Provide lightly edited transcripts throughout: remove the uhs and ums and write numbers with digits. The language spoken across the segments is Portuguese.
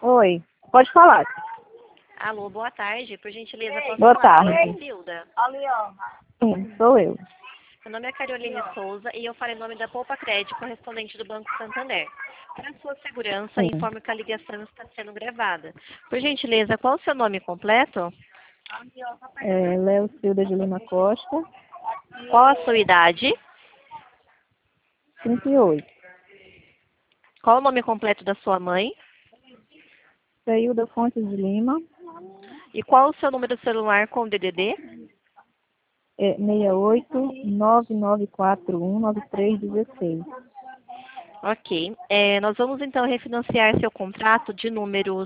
Oi, pode falar. Alô, boa tarde. Por gentileza, posso Boa falar com a tarde. Hilda? Sim, sou eu. Meu nome é Caroline Souza e eu falo em nome da Poupa Crédito, correspondente do Banco Santander. Para sua segurança, Sim. informo que a ligação está sendo gravada. Por gentileza, qual o seu nome completo? Léo Silva de Lima Costa, Qual a sua idade? 38. Qual o nome completo da sua mãe? Ceilda Fontes de Lima, E qual o seu número celular com DDD? 68 9941 9316. Ok. Nós vamos então refinanciar seu contrato de número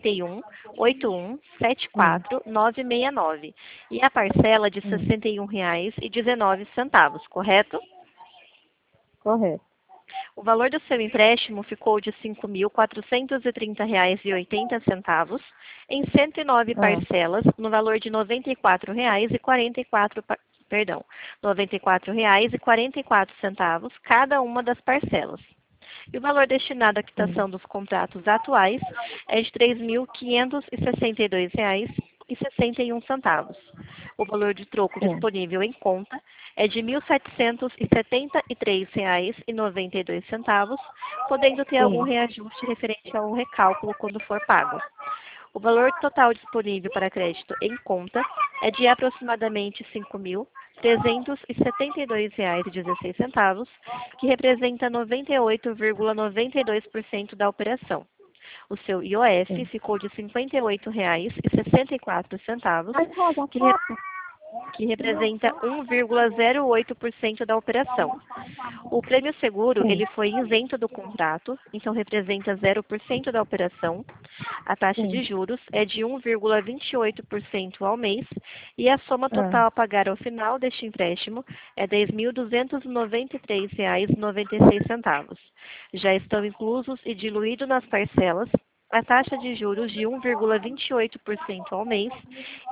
51-81-74-969 e a parcela de R$ 61,19, correto? Correto. O valor do seu empréstimo ficou de R$ 5.430,80 em 109 parcelas, no valor de R$ 94,44, perdão, R$ 94,44 cada uma das parcelas. E o valor destinado à quitação dos contratos atuais é de R$ 3.562,61. O valor de troco disponível em conta é de R$ 1.773,92, podendo ter algum reajuste referente ao recálculo quando for pago. O valor total disponível para crédito em conta é de aproximadamente R$ 5.372,16, que representa 98,92% da operação. O seu IOF ficou de R$ 58,64, que representa 1,08% da operação. O prêmio seguro, ele foi isento do contrato, então representa 0% da operação. A taxa de juros é de 1,28% ao mês e a soma total a pagar ao final deste empréstimo é R$ 10.293,96. Já estão inclusos e diluídos nas parcelas a taxa de juros de 1,28% ao mês e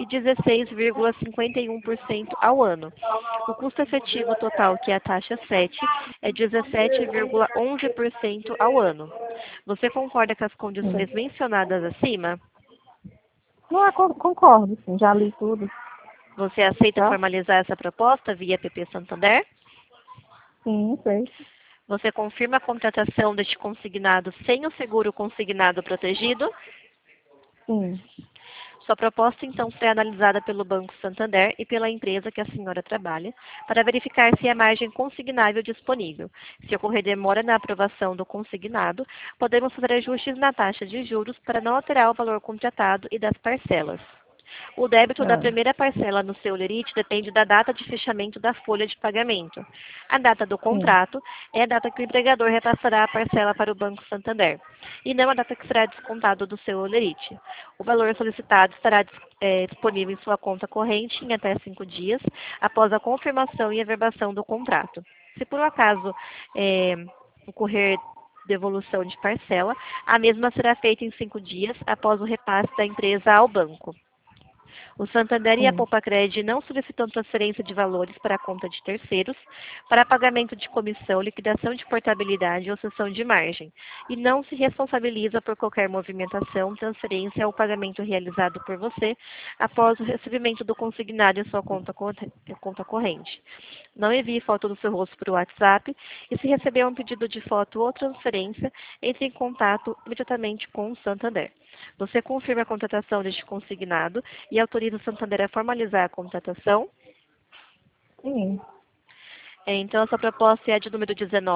16,51% ao ano. O custo efetivo total, que é a taxa 7, é 17,11% ao ano. Você concorda com as condições mencionadas acima? Concordo, sim, já li tudo. Você aceita formalizar essa proposta via PP Santander? Sim, sei. Você confirma a contratação deste consignado sem o seguro consignado protegido? Sim. Sua proposta, então, será analisada pelo Banco Santander e pela empresa que a senhora trabalha para verificar se há margem consignável disponível. Se ocorrer demora na aprovação do consignado, podemos fazer ajustes na taxa de juros para não alterar o valor contratado e das parcelas. O débito da primeira parcela no seu lerite depende da data de fechamento da folha de pagamento. A data do contrato é a data que o empregador repassará a parcela para o Banco Santander, e não a data que será descontado do seu lerite. O valor solicitado estará disponível em sua conta corrente em até 5 dias, após a confirmação e averbação do contrato. Se por um acaso ocorrer devolução de parcela, a mesma será feita em 5 dias após o repasse da empresa ao banco. O Santander e a Poupa-Cred não solicitam transferência de valores para a conta de terceiros, para pagamento de comissão, liquidação de portabilidade ou cessão de margem, e não se responsabiliza por qualquer movimentação, transferência ou pagamento realizado por você após o recebimento do consignado em sua conta corrente. Não envie foto do seu rosto para o WhatsApp e, se receber um pedido de foto ou transferência, entre em contato imediatamente com o Santander. Você confirma a contratação deste consignado e autoriza o Santander a formalizar a contratação? Sim. Então, essa proposta é a de número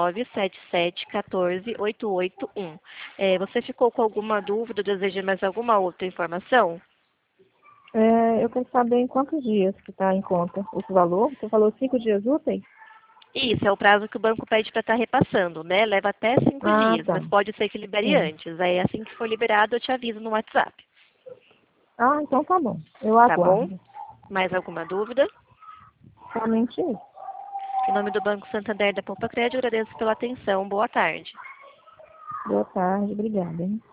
1977148881. Você ficou com alguma dúvida, deseja mais alguma outra informação? Eu quero saber em quantos dias que está em conta esse valor. Você falou 5 dias úteis? Isso, é o prazo que o banco pede para estar repassando, né? Leva até 5 dias, Tá. mas pode ser que libere antes. Aí, assim que for liberado, eu te aviso no WhatsApp. Então tá bom. Eu Tá bom? aguardo. Mais alguma dúvida? Somente isso. Em nome do Banco Santander da Poupa Crédito, agradeço pela atenção. Boa tarde. Boa tarde, obrigada. Hein?